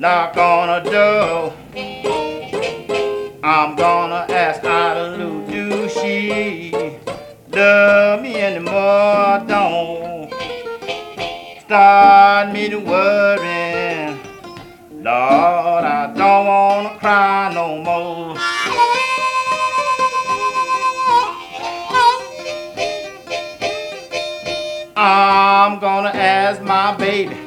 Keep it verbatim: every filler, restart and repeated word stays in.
knock on a door. I'm gonna ask Idaloo, do she love me anymore? Don't start me to worrying, Lord, I don't wanna cry no more. I'm gonna ask my baby,